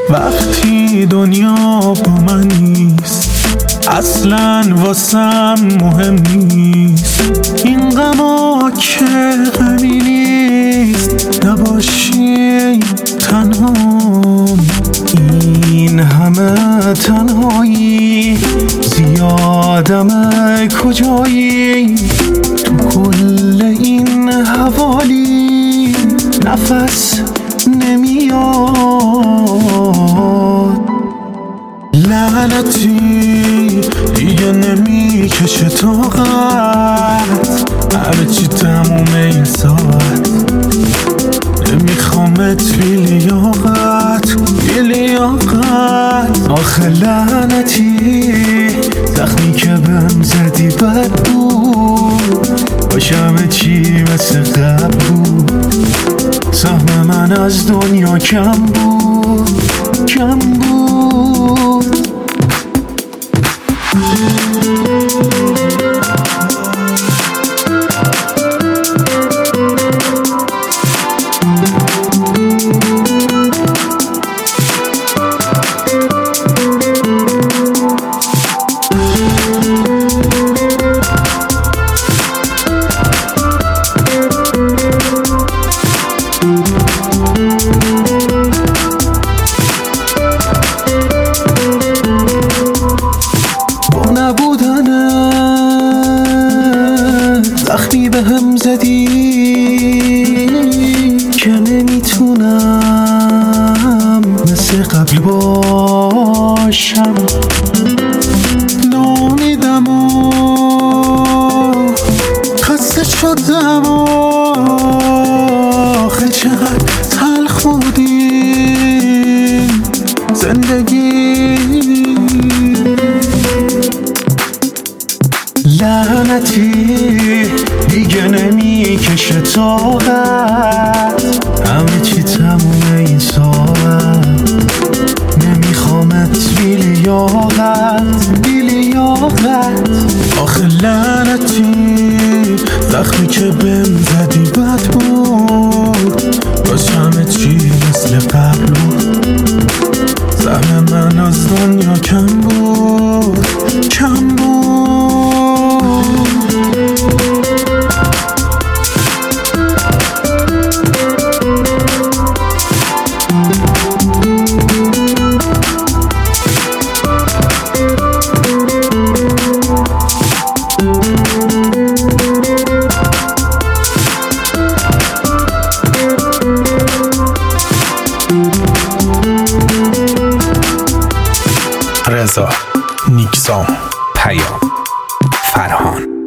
وقتی دنیا با من نیست اصلاً واسم مهم نیست. این غما که غمی نیست، نباشی تنها. این همه تنهایی زیادمه کجایی؟ تو کل این حوالی نفس نمیاد. لعنتی دیگه نمیکشه طاقت، همه چی تموم این ساعت. نمیخوامت بی لیاقت. آخه لعنتی زخمی که بهم زدی بد بود، باشم چی مثل قبل بود. سهم من از دنیا کم بود. وقتی به هم زدی که نمیتونم مثل قبل باشم. نامیدم و خسته شدم و آخه چقدر تلخ بودیم زندگی. لعنتی دیگه نمیکشه طاقت، همه چی تموم این ساعت. نمیخوامت بی لیاقت. آخه لعنتی زخمی که بهم زدی بد بود، باز همه چی مثل قبل بود. سهم من از دنیا کم بود. رضا، نیکسام، پیام، فرهان.